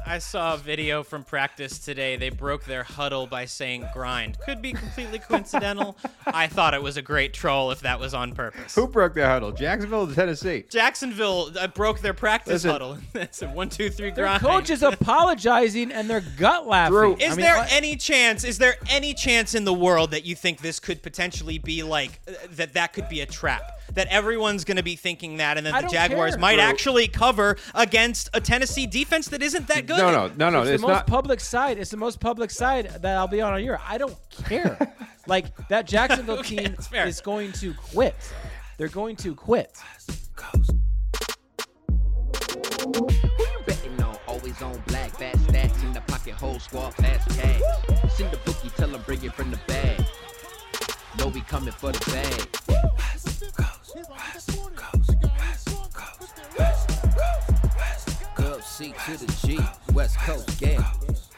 I saw a video from practice today. They broke their huddle by saying grind. Could be completely coincidental. I thought it was a great troll if that was on purpose. Who broke their huddle? Jacksonville or Tennessee? Jacksonville broke their practice huddle. That's a 1, 2, 3 grind. Their coach is apologizing and their gut laughing. Is there any chance in the world that you think this could potentially be like that could be a trap? That everyone's going to be thinking that, and then the Jaguars might actually cover against a Tennessee defense that isn't that good. No. It's the most public side. It's the most public side that I'll be on all year. I don't care. Like, that Jacksonville team is going to quit. They're going to quit. Who you betting on? Always on black, fat stacks in the pocket, whole squad, fast cash. Send the bookie, tell them bring it from the bag. Know we coming for the bag. C to the G, West Coast Gamblers.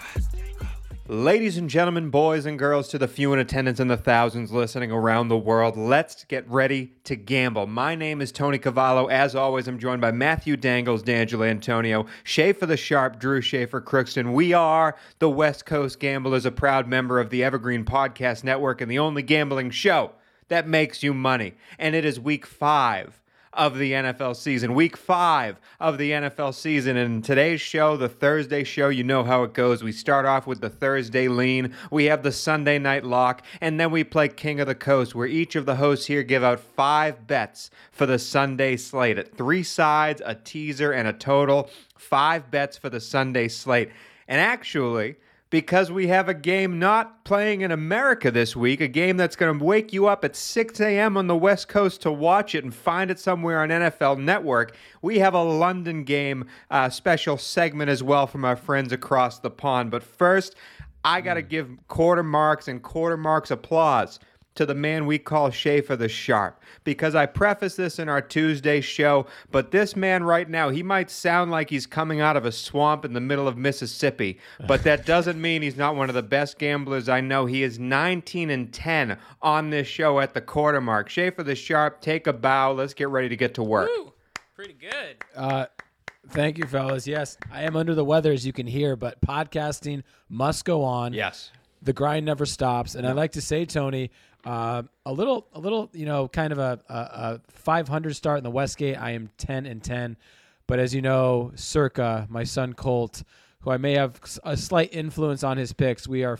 Ladies and gentlemen, boys and girls, to the few in attendance and the thousands listening around the world, let's get ready to gamble. My name is Tony Cavallo. As always, I'm joined by Matthew Dangles, D'Angelo Antonio, Schaefer the Sharp, Drew Schaefer Crookston. We are the West Coast Gamblers, a proud member of the Evergreen Podcast Network and the only gambling show that makes you money. And it is week 5 of the NFL season. Week 5 of the NFL season. And today's show, the Thursday show, you know how it goes. We start off with the Thursday lean. We have the Sunday night lock. And then we play King of the Coast, where each of the hosts here give out 5 bets for the Sunday slate. At 3 sides, a teaser, and a total. 5 bets for the Sunday slate. And actually, because we have a game not playing in America this week, a game that's going to wake you up at 6 a.m. on the West Coast to watch it and find it somewhere on NFL Network, we have a London game special segment as well from our friends across the pond. But first, I got to give quarter marks applause to the man we call Schaefer the Sharp, because I preface this in our Tuesday show, but this man right now, he might sound like he's coming out of a swamp in the middle of Mississippi, but that doesn't mean he's not one of the best gamblers I know. He is 19-10 on this show at the quarter mark. Schaefer the Sharp, take a bow. Let's get ready to get to work. Woo, pretty good. Thank you, fellas. Yes, I am under the weather, as you can hear, but podcasting must go on. Yes. The grind never stops. And I like to say, Tony, a little, kind of a 500 start in the Westgate. I am 10-10, but as you know, Circa, my son Colt, who I may have a slight influence on his picks, we are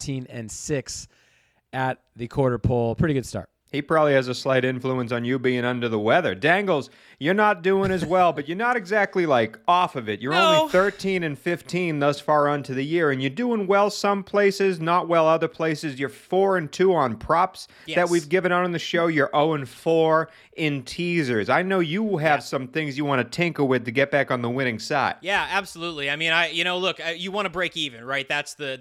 14-6 at the quarter pole. Pretty good start. He probably has a slight influence on you being under the weather. Dangles, you're not doing as well, but you're not exactly like off of it. You're only 13-15 thus far onto the year, and you're doing well some places, not well other places. You're 4-2 on props that we've given out on the show. You're 0-4 in teasers. I know you have some things you want to tinker with to get back on the winning side. Yeah, absolutely. I mean, look, you want to break even, right? That's the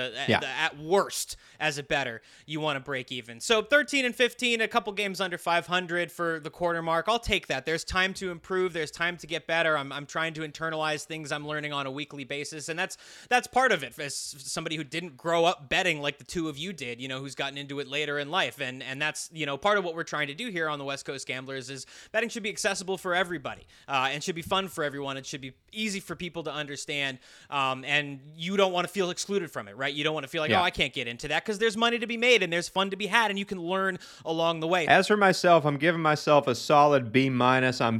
at worst as a bettor, you want to break even. So 13-15, a couple games under 500 for the quarter mark. I'll take that. There's time to improve. There's time to get better. I'm trying to internalize things I'm learning on a weekly basis, and that's part of it. As somebody who didn't grow up betting like the two of you did, who's gotten into it later in life, and that's part of what we're trying to do here on the West Coast Gamblers is betting should be accessible for everybody, and should be fun for everyone. It should be easy for people to understand, and you don't want to feel excluded from it, right? You don't want to feel like, I can't get into that, because there's money to be made and there's fun to be had, and you can learn along the way. As for myself, I'm giving myself a solid B-. I'm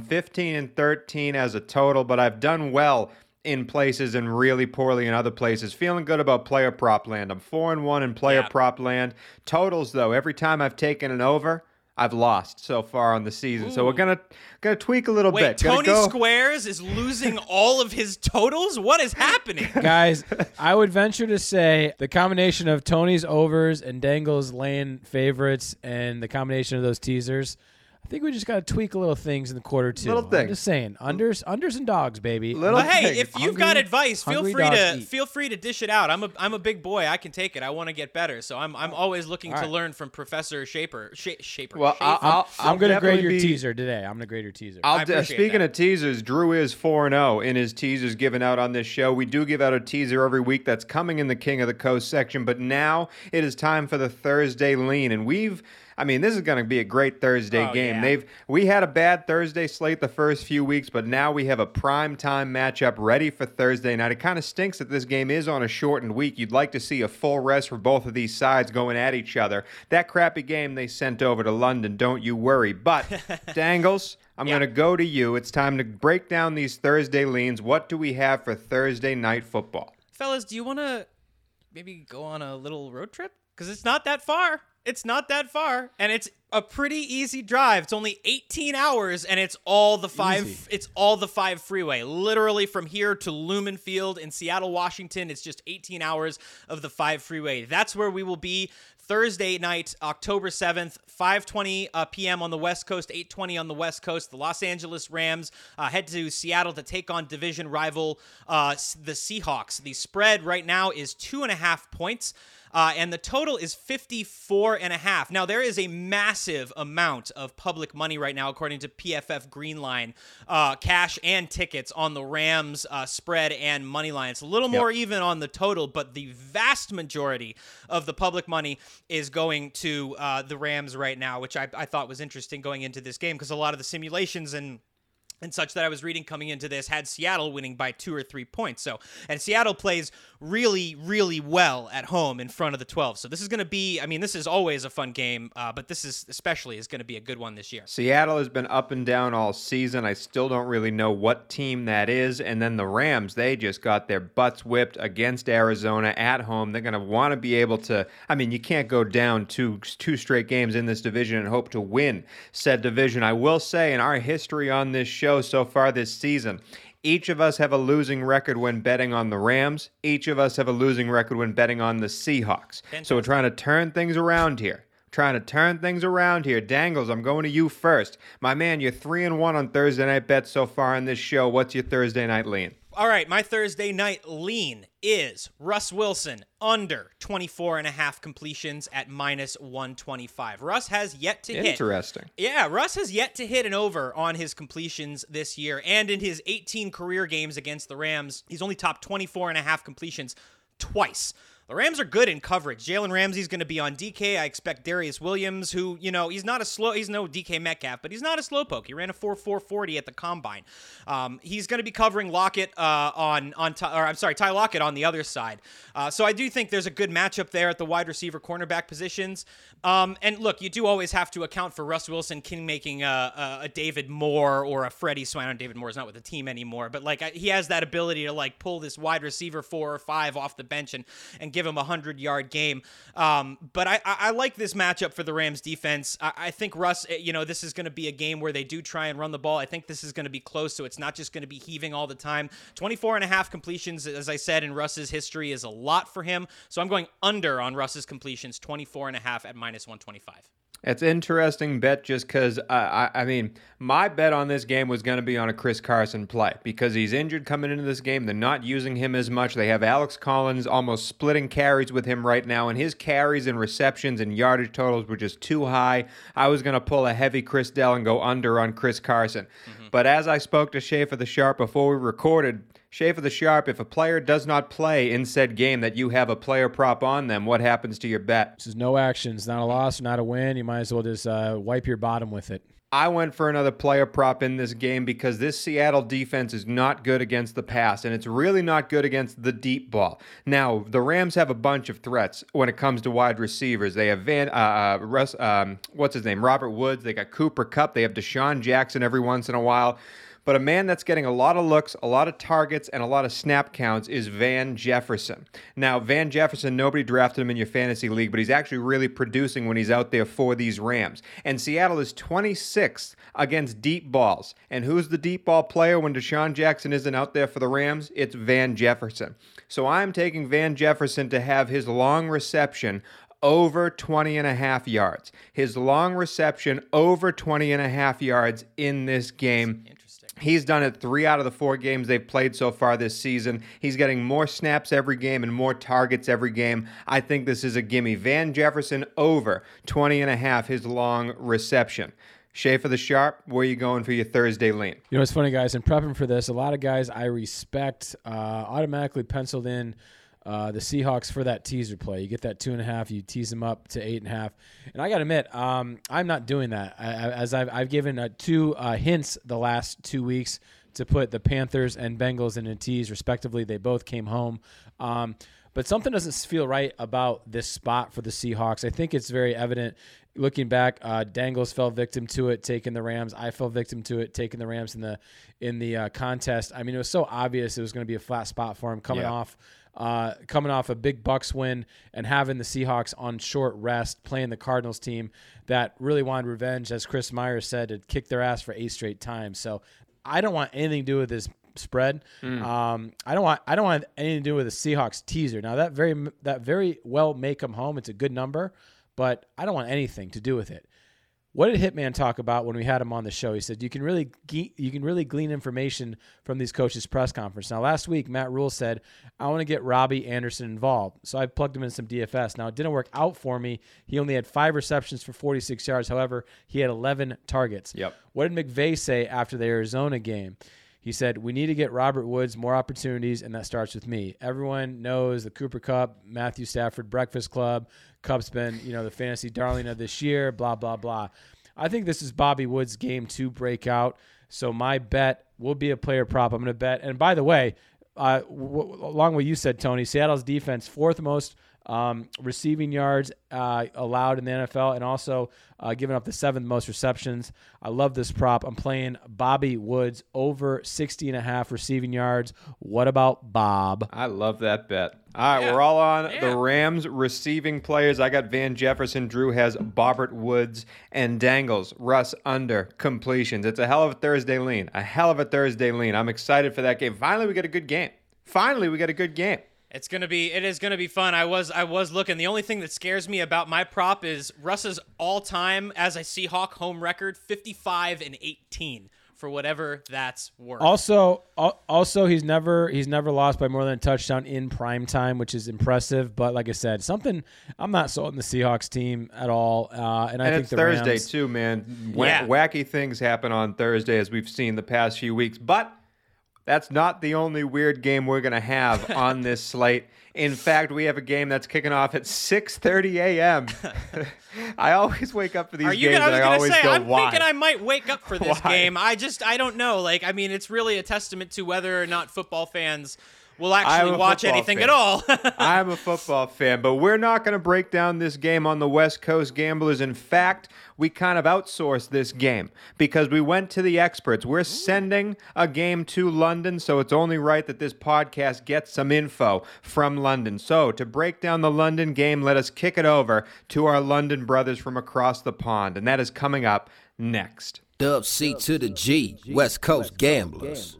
15-13 as a total, but I've done well in places and really poorly in other places. Feeling good about player prop land. I'm 4-1 in player prop land. Totals, though, every time I've taken an over, I've lost so far on the season. Ooh. So we're gonna tweak a little bit. Tony Squares is losing all of his totals? What is happening? Guys, I would venture to say the combination of Tony's overs and Dangle's lane favorites and the combination of those teasers, I think we just got to tweak a little things in the quarter two. Little things. I'm just saying, unders and dogs, baby. But hey, if you've got advice, feel hungry free to dish it out. I'm a big boy. I can take it. I want to get better. So I'm always looking to learn from Professor Shaper. Well, I'm going to grade your teaser today. I'm going to grade your teaser. Speaking of teasers, Drew is 4-0 in his teasers given out on this show. We do give out a teaser every week that's coming in the King of the Coast section, but now it is time for the Thursday lean, and we've I mean, this is going to be a great Thursday game. Yeah. We had a bad Thursday slate the first few weeks, but now we have a prime time matchup ready for Thursday night. It kind of stinks that this game is on a shortened week. You'd like to see a full rest for both of these sides going at each other. That crappy game they sent over to London, don't you worry. But, Dangles, I'm going to go to you. It's time to break down these Thursday leans. What do we have for Thursday night football? Fellas, do you want to maybe go on a little road trip? Because it's not that far. It's not that far, and it's a pretty easy drive. It's only 18 hours, and it's all the 5. Easy. It's all the 5 freeway. Literally from here to Lumen Field in Seattle, Washington. It's just 18 hours of the 5 freeway. That's where we will be Thursday night, October 7th, 5:20 p.m. on the West Coast, 8:20 on the West Coast. The Los Angeles Rams head to Seattle to take on division rival the Seahawks. The spread right now is 2.5 points. And the total is 54.5. Now, there is a massive amount of public money right now, according to PFF Greenline, cash and tickets on the Rams spread and money line. It's a little more even on the total, but the vast majority of the public money is going to the Rams right now, which I thought was interesting going into this game because a lot of the simulations and such that I was reading coming into this had Seattle winning by 2 or 3 points. And Seattle plays really, really well at home in front of the 12. So this is going to be, I mean, this is always a fun game, but this is especially is going to be a good one this year. Seattle has been up and down all season. I still don't really know what team that is. And then the Rams, they just got their butts whipped against Arizona at home. They're going to want to be able to, I mean, you can't go down two straight games in this division and hope to win said division. I will say in our history on this show so far this season, each of us have a losing record when betting on the Rams. Each of us have a losing record when betting on the Seahawks. Fantastic. So we're trying to turn things around here. Dangles, I'm going to you first. My man, you're 3-1 on Thursday night bets so far on this show. What's your Thursday night lean? All right, my Thursday night lean is Russ Wilson under 24.5 completions at -125. Russ has yet to hit. Interesting. Yeah, Russ has yet to hit an over on his completions this year. And in his 18 career games against the Rams, he's only topped 24.5 completions twice. The Rams are good in coverage. Jalen Ramsey's going to be on DK. I expect Darius Williams, who, you know, he's no DK Metcalf, but he's not a slowpoke. He ran a 4.40 at the combine. He's going to be covering Lockett Ty Lockett on the other side. So I do think there's a good matchup there at the wide receiver cornerback positions. And look, you do always have to account for Russ Wilson making a David Moore or a Freddie Swan. David Moore's not with the team anymore, but like he has that ability to like pull this wide receiver 4 or 5 off the bench and give him a 100-yard game. But I like this matchup for the Rams defense. I think Russ, this is going to be a game where they do try and run the ball. I think this is going to be close, so it's not just going to be heaving all the time. 24.5 completions, as I said, in Russ's history is a lot for him. So I'm going under on Russ's completions, 24.5 at -125. It's an interesting bet just because, I mean, my bet on this game was going to be on a Chris Carson play because he's injured coming into this game. They're not using him as much. They have Alex Collins almost splitting carries with him right now, and his carries and receptions and yardage totals were just too high. I was going to pull a heavy Chris Dell and go under on Chris Carson. But as I spoke to Schaefer the Sharp before we recorded, Schaefer the Sharp, if a player does not play in said game that you have a player prop on them, what happens to your bet? This is no action. It's not a loss, not a win. You might as well just wipe your bottom with it. I went for another player prop in this game because this Seattle defense is not good against the pass, and it's really not good against the deep ball. Now, the Rams have a bunch of threats when it comes to wide receivers. They have Robert Woods. They got Cooper Kupp. They have Deshaun Jackson every once in a while. But a man that's getting a lot of looks, a lot of targets, and a lot of snap counts is Van Jefferson. Now, Van Jefferson, nobody drafted him in your fantasy league, but he's actually really producing when he's out there for these Rams. And Seattle is 26th against deep balls. And who's the deep ball player when Deshaun Jackson isn't out there for the Rams? It's Van Jefferson. So I'm taking Van Jefferson to have his long reception over 20.5 yards. His long reception over 20.5 yards in this game. He's done it 3 out of the 4 games they've played so far this season. He's getting more snaps every game and more targets every game. I think this is a gimme. Van Jefferson over 20.5, his long reception. Schaefer the Sharp, where are you going for your Thursday lean? You know, it's funny, guys. In prepping for this, a lot of guys I respect automatically penciled in the Seahawks for that teaser play. You get that 2.5, you tease them up to 8.5. And I got to admit, I'm not doing that. I've given 2 hints the last 2 weeks to put the Panthers and Bengals in a tease, respectively. They both came home. But something doesn't feel right about this spot for the Seahawks. I think it's very evident. Looking back, Dangles fell victim to it, taking the Rams. I fell victim to it, taking the Rams in the contest. I mean, it was so obvious it was going to be a flat spot for him coming off a big Bucs win and having the Seahawks on short rest, playing the Cardinals team that really wanted revenge, as Chris Myers said, to kick their ass for 8 straight times. So I don't want anything to do with this spread. I don't want anything to do with the Seahawks teaser. Now that very well may come home. It's a good number, but I don't want anything to do with it. What did Hitman talk about when we had him on the show? He said you can really glean information from these coaches' press conference. Now last week Matt Rule said I want to get Robbie Anderson involved, so I plugged him in some DFS. Now it didn't work out for me. He only had 5 receptions for 46 yards. However, he had 11 targets. Yep. What did McVay say after the Arizona game? He said, we need to get Robert Woods more opportunities, and that starts with me. Everyone knows the Cooper Kupp, Matthew Stafford Breakfast Club. Kupp's been, the fantasy darling of this year, blah, blah, blah. I think this is Bobby Woods' game to break out. So my bet will be a player prop. I'm going to bet. And by the way, along with you said, Tony, Seattle's defense, 4th most receiving yards allowed in the NFL, and also giving up the 7th most receptions. I love this prop. I'm playing Bobby Woods over 60.5 receiving yards. What about Bob? I love that bet. All right, we're all on the Rams receiving players. I got Van Jefferson. Drew has Bobbert Woods and Dangles. Russ under completions. It's a hell of a Thursday lean. I'm excited for that game. Finally, we get a good game. It is gonna be fun. I was looking. The only thing that scares me about my prop is Russ's all-time as a Seahawk home record, 55-18, for whatever that's worth. Also, he's never lost by more than a touchdown in prime time, which is impressive. But like I said, I'm not sold on the Seahawks team at all. And I think it's the Thursday Rams, too, man. Wacky things happen on Thursday, as we've seen the past few weeks, but that's not the only weird game we're going to have on this slate. In fact, we have a game that's kicking off at 6:30 a.m. I always wake up for these games and I always go, I'm why? thinking I might wake up for this game. I don't know. It's really a testament to whether or not football fans will actually watch anything at all. I'm a football fan, but we're not going to break down this game on the West Coast Gamblers. In fact, we kind of outsourced this game because we went to the experts. We're sending a game to London, so it's only right that this podcast gets some info from London. So to break down the London game, let us kick it over to our London brothers from across the pond, and that is coming up next. Dub C to the G, West Coast Gamblers.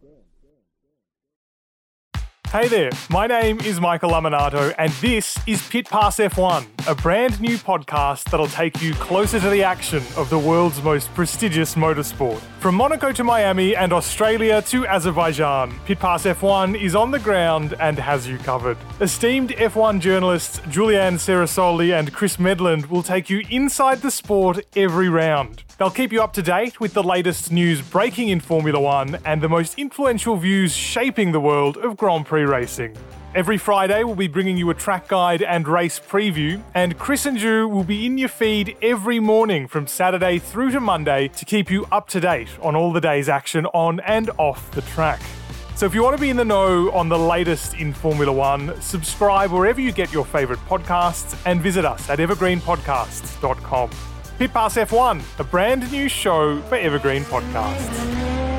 Hey there, my name is Michael Laminato, and this is Pit Pass F1, a brand new podcast that'll take you closer to the action of the world's most prestigious motorsport. From Monaco to Miami and Australia to Azerbaijan, Pit Pass F1 is on the ground and has you covered. Esteemed F1 journalists Julianne Cerasoli and Chris Medland will take you inside the sport every round. They'll keep you up to date with the latest news breaking in Formula One and the most influential views shaping the world of Grand Prix racing. Every Friday, we'll be bringing you a track guide and race preview, and Chris and Drew will be in your feed every morning from Saturday through to Monday to keep you up to date on all the day's action on and off the track. So if you want to be in the know on the latest in Formula One, subscribe wherever you get your favourite podcasts and visit us at evergreenpodcasts.com. Pit Pass F1, a brand new show for Evergreen Podcasts.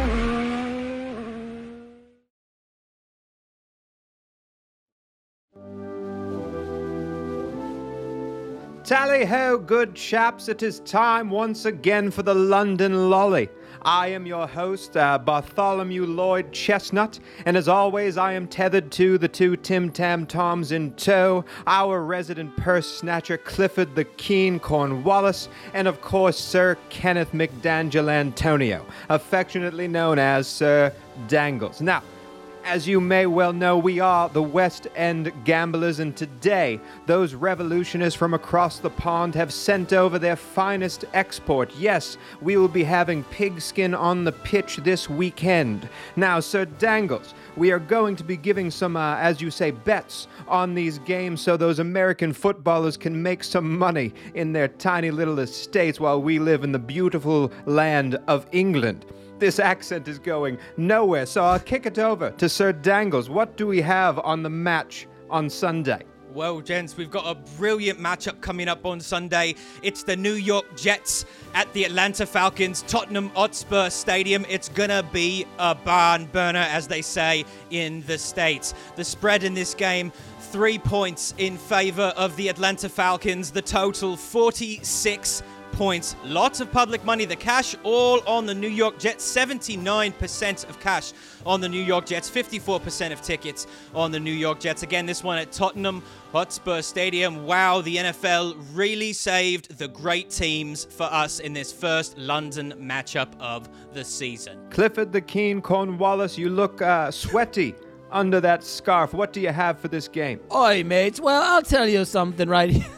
Tally-ho, good chaps, it is time once again for the London Lolly. I am your host, Bartholomew Lloyd Chestnut, and as always, I am tethered to the 2 Tim Tam Toms in tow, our resident purse snatcher Clifford the Keen Cornwallis, and of course, Sir Kenneth McDangelo Antonio, affectionately known as Sir Dangles. Now, As you may well know, we are the West End Gamblers, and today, those revolutionists from across the pond have sent over their finest export. Yes, we will be having pigskin on the pitch this weekend. Now, Sir Dangles, we are going to be giving some, as you say, bets on these games so those American footballers can make some money in their tiny little estates while we live in the beautiful land of England. This accent is going nowhere, so I'll kick it over to Sir Dangles. What do we have on the match on Sunday? Well, gents, we've got a brilliant matchup coming up on Sunday. It's the New York Jets at the Atlanta Falcons, Tottenham Hotspur Stadium. It's gonna be a barn burner, as they say in the States. The spread in this game, 3 points in favor of the Atlanta Falcons. The total, 46 points. Lots of public money. The cash all on the New York Jets. 79% of cash on the New York Jets. 54% of tickets on the New York Jets. Again, this one at Tottenham Hotspur Stadium. Wow, the NFL really saved the great teams for us in this first London matchup of the season. Clifford the Keen Cornwallis, you look sweaty under that scarf. What do you have for this game? Oi, mates. Well, I'll tell you something right here.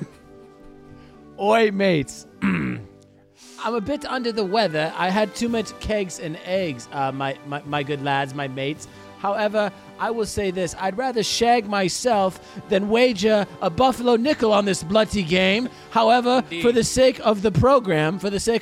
Oi, mates. I'm a bit under the weather. I had too much kegs and eggs, my good lads, my mates. However, I will say this. I'd rather shag myself than wager a Buffalo nickel on this bloody game. However, for the sake of the program,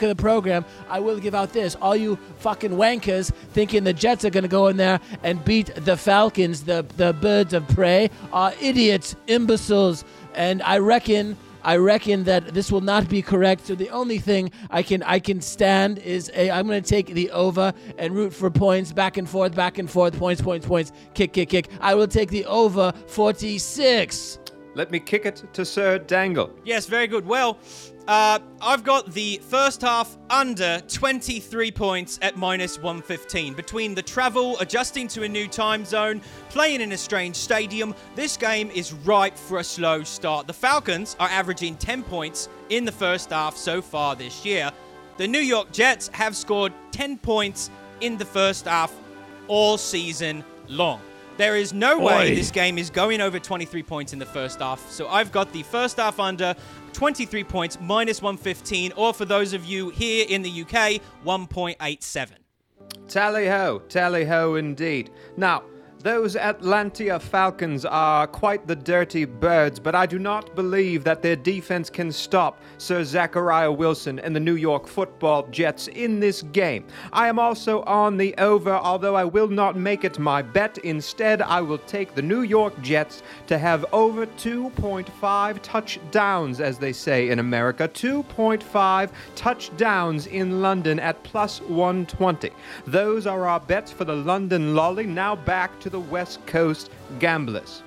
I will give out this. All you fucking wankers thinking the Jets are going to go in there and beat the Falcons, the birds of prey, are idiots, imbeciles, and I reckon that this will not be correct. So the only thing I can stand is I'm going to take the over and root for points, back and forth, points, kick. I will take the over 46. Let me kick it to Sir Dangle. Yes, very good. Well, I've got the first half under 23 points at -115. Between the travel, adjusting to a new time zone, playing in a strange stadium, this game is ripe for a slow start. The Falcons are averaging 10 points in the first half so far this year. The New York Jets have scored 10 points in the first half all season long. There is no way this game is going over 23 points in the first half. So I've got the first half under 23 points, -115, or for those of you here in the UK, 1.87. Tally ho indeed. Now, those Atlanta Falcons are quite the dirty birds, but I do not believe that their defense can stop Sir Zachariah Wilson and the New York Football Jets in this game. I am also on the over, although I will not make it my bet. Instead, I will take the New York Jets to have over 2.5 touchdowns, as they say in America. 2.5 touchdowns in London at +120. Those are our bets for the London Lolly. Now back to the West Coast Gamblers.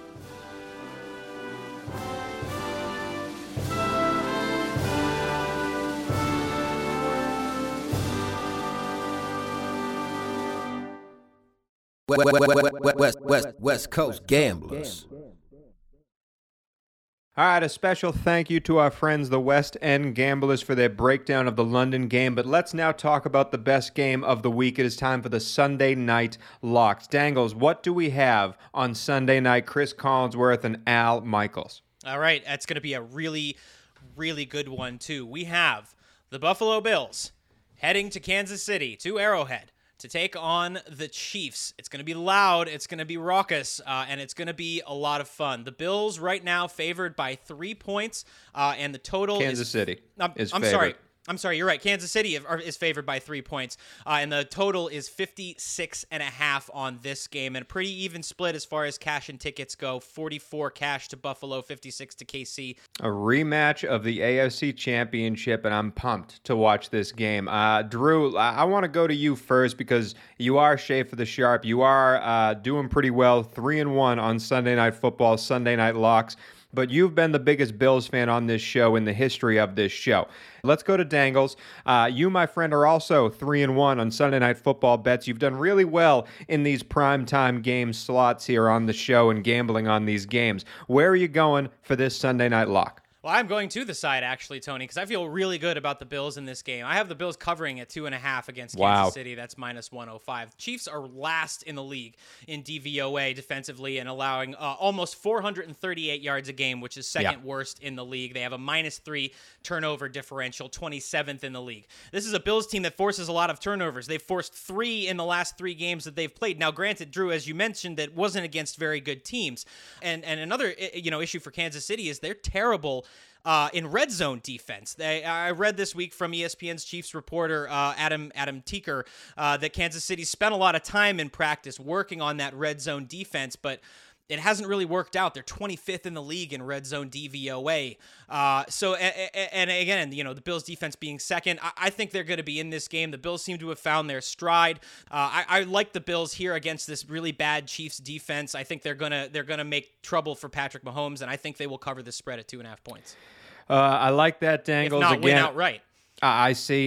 West Coast Gamblers. All right, a special thank you to our friends, the West End Gamblers, for their breakdown of the London game. But let's now talk about the best game of the week. It is time for the Sunday night locks. Dangles, what do we have on Sunday night? Chris Collinsworth and Al Michaels. All right, that's going to be a really, really good one, too. We have the Buffalo Bills heading to Kansas City, to Arrowhead, to take on the Chiefs. It's going to be loud, it's going to be raucous, and it's going to be a lot of fun. The Bills right now favored by 3 points, and the total Kansas City is I'm favored. I'm sorry, you're right. Kansas City is favored by 3 points, and the total is 56.5 on this game, and a pretty even split as far as cash and tickets go. 44 cash to Buffalo, 56 to KC. A rematch of the AFC Championship, and I'm pumped to watch this game. Drew, I want to go to you first because you are Schaefer the Sharp. You are doing pretty well, 3-1 on Sunday Night Football, Sunday Night Locks. But you've been the biggest Bills fan on this show in the history of this show. Let's go to Dangles. You, my friend, are also 3-1 on Sunday Night Football bets. You've done really well in these primetime game slots here on the show and gambling on these games. Where are you going for this Sunday night lock? Well, I'm going to the side, actually, Tony, because I feel really good about the Bills in this game. I have the Bills covering at 2.5 against Kansas City. That's minus 105. Chiefs are last in the league in DVOA defensively and allowing almost 438 yards a game, which is second worst in the league. They have a minus 3 turnover differential, 27th in the league. This is a Bills team that forces a lot of turnovers. They've forced 3 in the last 3 games that they've played. Now, granted, Drew, as you mentioned, that wasn't against very good teams. And another issue for Kansas City is they're terrible in red zone defense. I read this week from ESPN's Chiefs reporter Adam Teeker that Kansas City spent a lot of time in practice working on that red zone defense, but it hasn't really worked out. They're 25th in the league in red zone DVOA. And again, the Bills defense being second, I think they're going to be in this game. The Bills seem to have found their stride. I like the Bills here against this really bad Chiefs defense. I think they're gonna make trouble for Patrick Mahomes, and I think they will cover this spread at 2.5 points. I like that, Dangles. If not, again, win outright. I see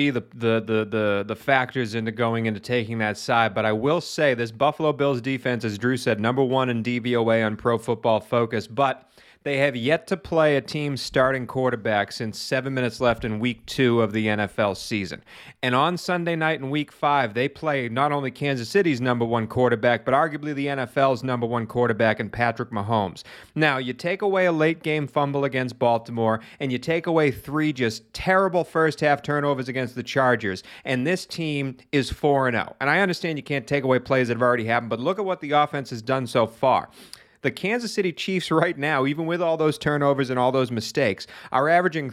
the factors into going into taking that side, but I will say this Buffalo Bills defense, as Drew said, number 1 in DVOA on Pro Football Focus, but they have yet to play a team starting quarterback since 7 minutes left in Week 2 of the NFL season. And on Sunday night in Week 5, they play not only Kansas City's number 1 quarterback, but arguably the NFL's number 1 quarterback in Patrick Mahomes. Now, you take away a late-game fumble against Baltimore, and you take away 3 just terrible first-half turnovers against the Chargers, and this team is 4-0. And I understand you can't take away plays that have already happened, but look at what the offense has done so far. The Kansas City Chiefs right now, even with all those turnovers and all those mistakes, are averaging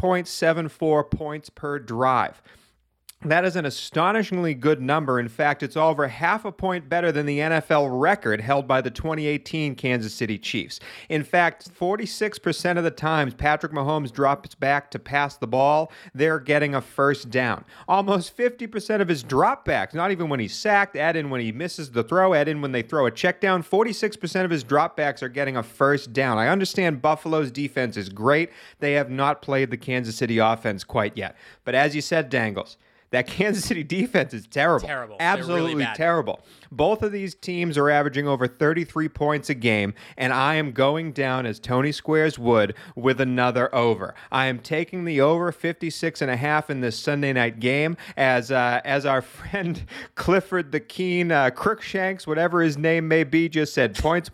3.74 points per drive. That is an astonishingly good number. In fact, it's over half a point better than the NFL record held by the 2018 Kansas City Chiefs. In fact, 46% of the times Patrick Mahomes drops back to pass the ball, they're getting a first down. Almost 50% of his dropbacks, not even when he's sacked, add in when he misses the throw, add in when they throw a check down, 46% of his dropbacks are getting a first down. I understand Buffalo's defense is great. They have not played the Kansas City offense quite yet. But as you said, Dangles, that Kansas City defense is terrible. Terrible. Absolutely really bad. Terrible. Both of these teams are averaging over 33 points a game, and I am going down, as Tony Squares would, with another over. I am taking the over 56.5 in this Sunday night game, as our friend Clifford the Keen, Crookshanks, whatever his name may be, just said points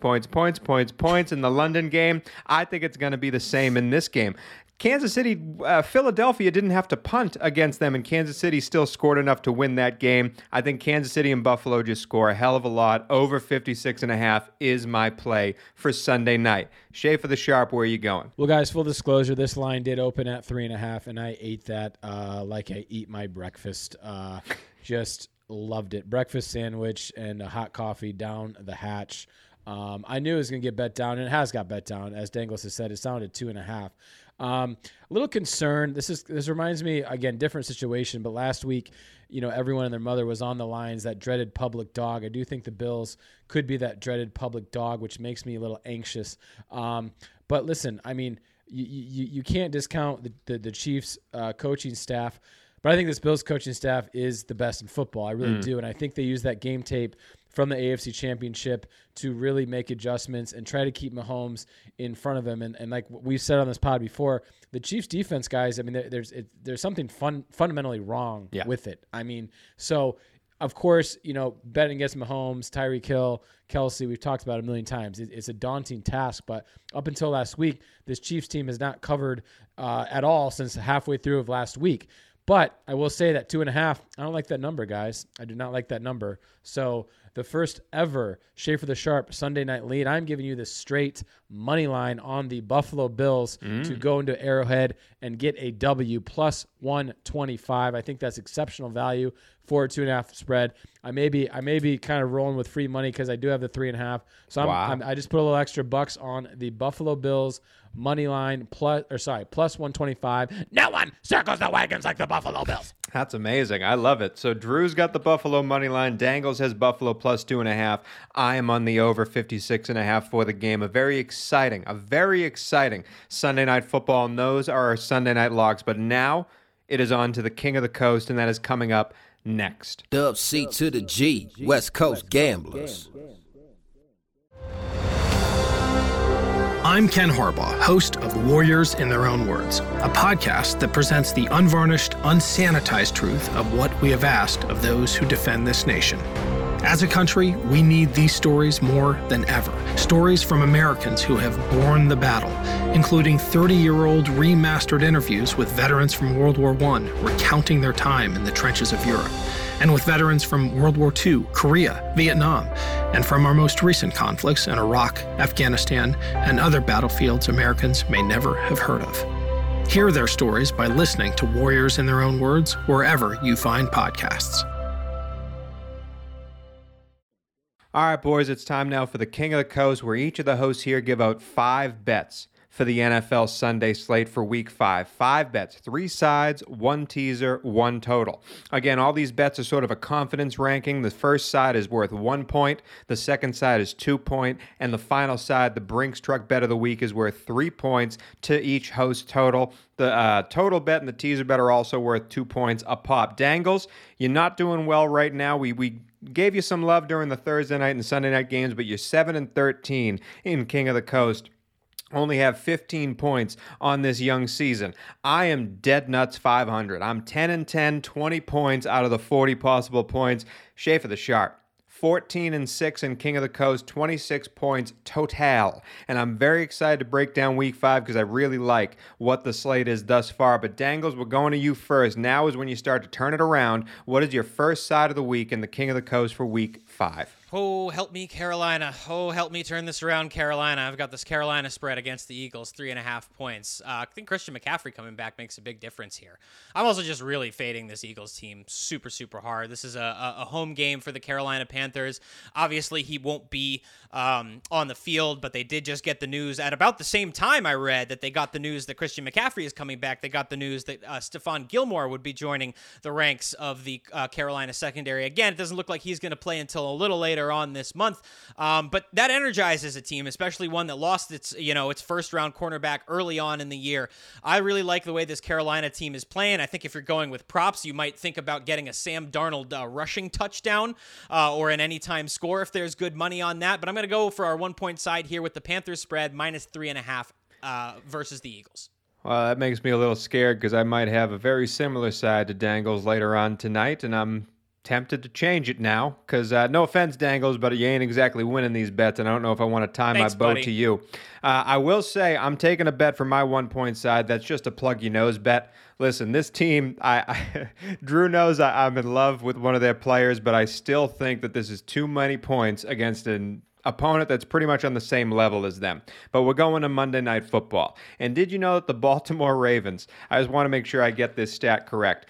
in the London game. I think it's going to be the same in this game. Kansas City, Philadelphia didn't have to punt against them, and Kansas City still scored enough to win that game. I think Kansas City and Buffalo just score a hell of a lot. Over 56.5 is my play for Sunday night. Shay for the Sharp, where are you going? Well, guys, full disclosure, this line did open at 3.5, and I ate that like I eat my breakfast. Just loved it. Breakfast sandwich and a hot coffee down the hatch. I knew it was going to get bet down, and it has got bet down. As Dangles has said, it's down to 2.5. A little concerned. This reminds me, again, different situation, but last week, everyone and their mother was on the lines, that dreaded public dog. I do think the Bills could be that dreaded public dog, which makes me a little anxious. But listen, I mean, you can't discount the Chiefs coaching staff, but I think this Bills coaching staff is the best in football. I really do, and I think they use that game tape from the AFC Championship to really make adjustments and try to keep Mahomes in front of him. And like we've said on this pod before, the Chiefs defense, guys, I mean, there's something fundamentally wrong with it. I mean, so of course, betting against Mahomes, Tyreek Hill, Kelsey, we've talked about it a million times. It's a daunting task, but up until last week, this Chiefs team has not covered at all since halfway through of last week. But I will say that 2.5, I don't like that number, guys. I do not like that number. So the first ever Schaefer the Sharp Sunday night lead, I'm giving you the straight money line on the Buffalo Bills to go into Arrowhead and get a W plus 125. I think that's exceptional value for a 2.5 spread. I may be kind of rolling with free money because I do have the 3.5. So I just put a little extra bucks on the Buffalo Bills money line plus 125. No one circles the wagons like the Buffalo Bills. That's amazing. I love it. So Drew's got the Buffalo money line. Dangles has Buffalo plus 2.5. I am on the over 56.5 for the game. A very exciting Sunday night football. And those are our Sunday night logs. But now it is on to the King of the Coast, and that is coming up next. Dub C to the G, West Coast Gamblers. I'm Ken Harbaugh, host of Warriors in Their Own Words, a podcast that presents the unvarnished, unsanitized truth of what we have asked of those who defend this nation. As a country, we need these stories more than ever. Stories from Americans who have borne the battle, including 30-year-old remastered interviews with veterans from World War I recounting their time in the trenches of Europe, and with veterans from World War II, Korea, Vietnam, and from our most recent conflicts in Iraq, Afghanistan, and other battlefields Americans may never have heard of. Hear their stories by listening to Warriors in Their Own Words wherever you find podcasts. All right, boys, it's time now for the King of the Coast, where each of the hosts here give out 5 bets for the NFL Sunday slate for Week 5. 5 bets, 3 sides, 1 teaser, 1 total. Again, all these bets are sort of a confidence ranking. The first side is worth 1 point, the second side is 2 points, and the final side, the Brinks Truck Bet of the Week, is worth 3 points to each host total. The total bet and the teaser bet are also worth 2 points a pop. Dangles, you're not doing well right now. We gave you some love during the Thursday night and Sunday night games, but you're 7-13 in King of the Coast. Only have 15 points on this young season. I am dead nuts 500. I'm 10-10, 20 points out of the 40 possible points. Schaefer the Sharp, 14-6 in King of the Coast, 26 points total. And I'm very excited to break down Week 5 because I really like what the slate is thus far. But Dangles, we're going to you first. Now is when you start to turn it around. What is your first side of the week in the King of the Coast for Week 5? Oh, help me, Carolina. Oh, help me turn this around, Carolina. I've got this Carolina spread against the Eagles, 3.5 points. I think Christian McCaffrey coming back makes a big difference here. I'm also just really fading this Eagles team super, super hard. This is a home game for the Carolina Panthers. Obviously, he won't be on the field, but they did just get the news at about the same time I read that they got the news that Christian McCaffrey is coming back. They got the news that Stephon Gilmore would be joining the ranks of the Carolina secondary. Again, it doesn't look like he's going to play until a little later on this month, but that energizes a team, especially one that lost its first round cornerback early on in the year. I really like the way this Carolina team is playing. I think if you're going with props, you might think about getting a Sam Darnold rushing touchdown or an anytime score if there's good money on that. But I'm going to go for our 1 point side here with the Panthers spread -3.5 versus the Eagles. Well, that makes me a little scared because I might have a very similar side to Dangles later on tonight, and I'm tempted to change it now because no offense, Dangles, but you ain't exactly winning these bets, and I don't know if I want to tie my bow to you. I will say I'm taking a bet for my 1 point side. That's just a plug your nose bet. Listen, this team, Drew knows I'm in love with one of their players, but I still think that this is too many points against an opponent that's pretty much on the same level as them. But we're going to Monday Night Football. And did you know that the Baltimore Ravens, I just want to make sure I get this stat correct,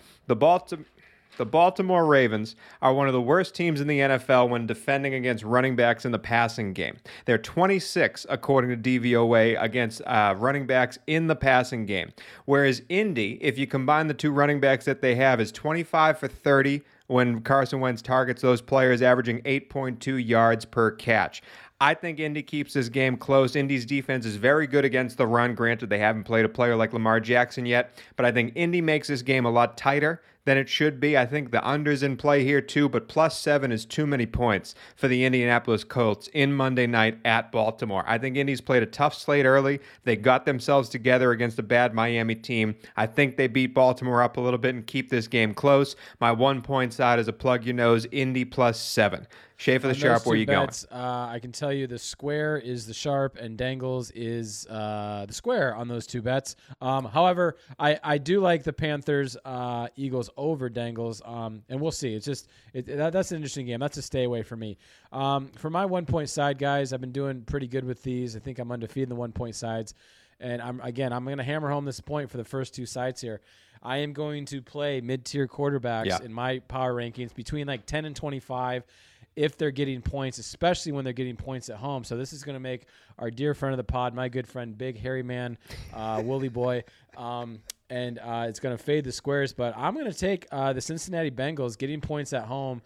the Baltimore Ravens are one of the worst teams in the NFL when defending against running backs in the passing game. They're 26, according to DVOA, against running backs in the passing game. Whereas Indy, if you combine the two running backs that they have, is 25 for 30 when Carson Wentz targets those players, averaging 8.2 yards per catch. I think Indy keeps this game close. Indy's defense is very good against the run. Granted, they haven't played a player like Lamar Jackson yet, but I think Indy makes this game a lot tighter than it should be. I think the under's in play here too, but +7 is too many points for the Indianapolis Colts in Monday night at Baltimore. I think Indy's played a tough slate early. They got themselves together against a bad Miami team. I think they beat Baltimore up a little bit and keep this game close. My 1 point side is a plug your nose, Indy +7. Schaefer the Sharp, where you going? I can tell you the square is the Sharp and Dangles is the square on those two bets. However, I do like the Panthers Eagles over Dangles, and we'll see. It's just that's an interesting game. That's a stay away for me. For my 1 point side, guys, I've been doing pretty good with these. I think I'm undefeated in the 1 point sides, and I'm going to hammer home this point for the first two sides here. I am going to play mid-tier quarterbacks in my power rankings between like 10 and 25. If they're getting points, especially when they're getting points at home. So this is going to make our dear friend of the pod, my good friend, Big Hairy Man, Wooly Boy, and it's going to fade the squares. But I'm going to take the Cincinnati Bengals getting points at home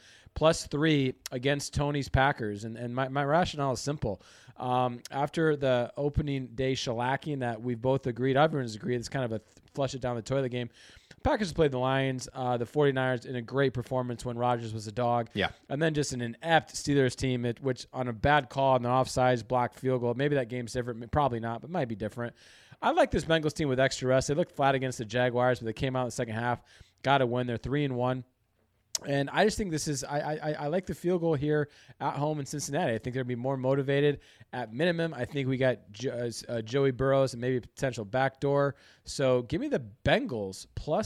+3 against Tony's Packers. And my rationale is simple. After the opening day shellacking that we've both agreed, everyone's agreed, it's kind of a flush it down the toilet game. Packers played the Lions. The 49ers in a great performance when Rodgers was a dog. Yeah. And then just an inept Steelers team, which on a bad call on the offsides blocked field goal. Maybe that game's different. Probably not, but it might be different. I like this Bengals team with extra rest. They looked flat against the Jaguars, but they came out in the second half. Got to win. They're 3-1. And I just think this is I like the field goal here at home in Cincinnati. I think they'll be more motivated at minimum. I think we got Joey Burrows and maybe a potential backdoor. So give me the Bengals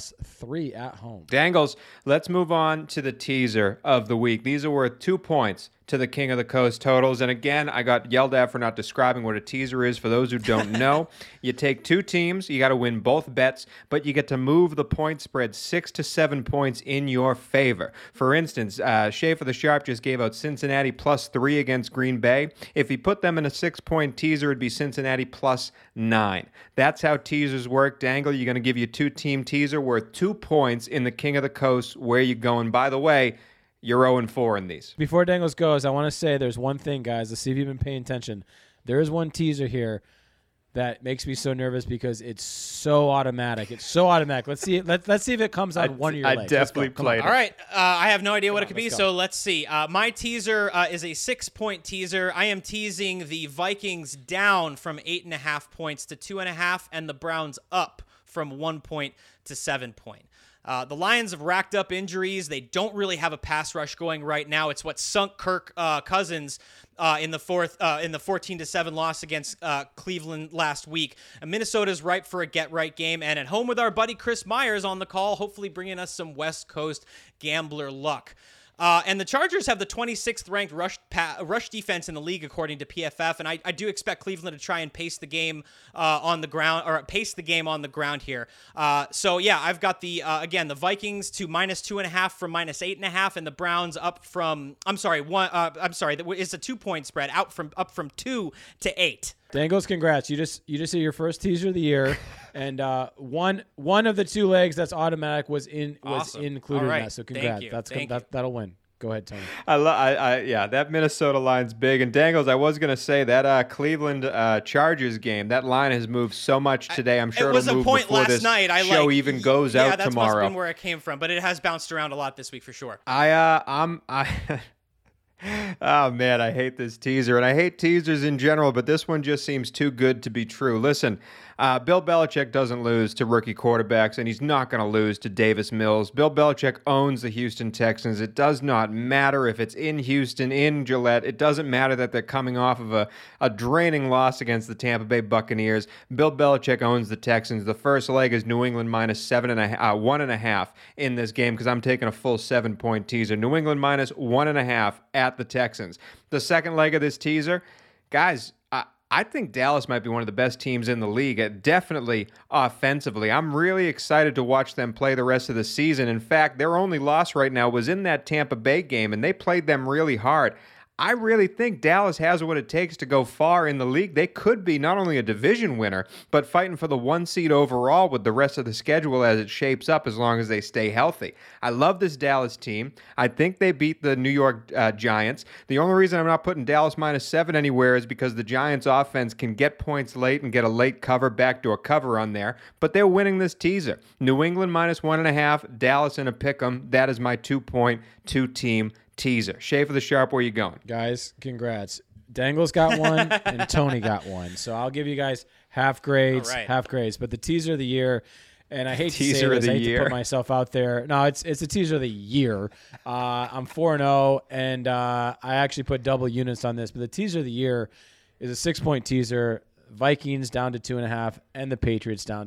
+3 at home. Dangles, let's move on to the teaser of the week. These are worth 2 points to the King of the Coast totals. And again, I got yelled at for not describing what a teaser is. For those who don't know, you take two teams, you got to win both bets, but you get to move the point spread 6 to 7 points in your favor. For instance, Schaefer the Sharp just gave out Cincinnati +3 against Green Bay. If he put them in a 6-point teaser, it'd be Cincinnati +9. That's how teasers work. Dangle, you're going to give you 2-team teaser worth 2 points in the King of the Coast. Where you going? By the way, you're 0-4 in these. Before Dangles goes, I want to say there's one thing, guys. Let's see if you've been paying attention. There is one teaser here that makes me so nervous because it's so automatic. It's so automatic. Let's see. Let's see if it comes on one of your legs. I definitely played it. All right. I have no idea what it could be, so let's see. My teaser is a 6-point teaser. I am teasing the Vikings down from 8.5 points to 2.5, and the Browns up from 1 point to 7 point. The Lions have racked up injuries. They don't really have a pass rush going right now. It's what sunk Kirk Cousins in the 14-7 loss against Cleveland last week. And Minnesota's ripe for a get-right game. And at home with our buddy Chris Myers on the call, hopefully bringing us some West Coast gambler luck. And the Chargers have the 26th ranked rush defense in the league, according to PFF. And I do expect Cleveland to try and pace the game on the ground here. So yeah, I've got the Vikings to -2.5 from -8.5, and the Browns up from it's a 2-point spread up from 2 to 8. Dangles, congrats! You just hit your first teaser of the year, and one of the 2 legs that's automatic was included in that. So congrats! That'll win. Go ahead, Tony. That Minnesota line's big. And Dangles, I was gonna say that Cleveland Chargers game. That line has moved so much today. I'm sure it was it'll move a point before last this night. show even goes out that's tomorrow. Must have been where it came from, but it has bounced around a lot this week for sure. Oh, man, I hate this teaser, and I hate teasers in general, but this one just seems too good to be true. Listen, Bill Belichick doesn't lose to rookie quarterbacks, and he's not going to lose to Davis Mills. Bill Belichick owns the Houston Texans. It does not matter if it's in Houston, in Gillette. It doesn't matter that they're coming off of a draining loss against the Tampa Bay Buccaneers. Bill Belichick owns the Texans. The first leg is New England -1.5 in this game because I'm taking a full 7-point teaser. New England -1.5 at the Texans. The second leg of this teaser, guys, I think Dallas might be one of the best teams in the league, definitely offensively. I'm really excited to watch them play the rest of the season. In fact, their only loss right now was in that Tampa Bay game, and they played them really hard. I really think Dallas has what it takes to go far in the league. They could be not only a division winner, but fighting for the 1 seed overall with the rest of the schedule as it shapes up as long as they stay healthy. I love this Dallas team. I think they beat the New York Giants. The only reason I'm not putting Dallas -7 anywhere is because the Giants offense can get points late and get a late backdoor cover on there, but they're winning this teaser. New England -1.5, Dallas in a pick'em. That is my 2-point, 2-team teaser. Schaefer the Sharp, where you going? Guys, congrats. Dangles got one and Tony got one. So I'll give you guys half grades. But the teaser of the year, and I hate to say this, I hate to put myself out there. No, it's a teaser of the year. I'm 4-0, and I actually put double units on this. But the teaser of the year is a 6-point teaser. Vikings down to 2.5, and the Patriots down to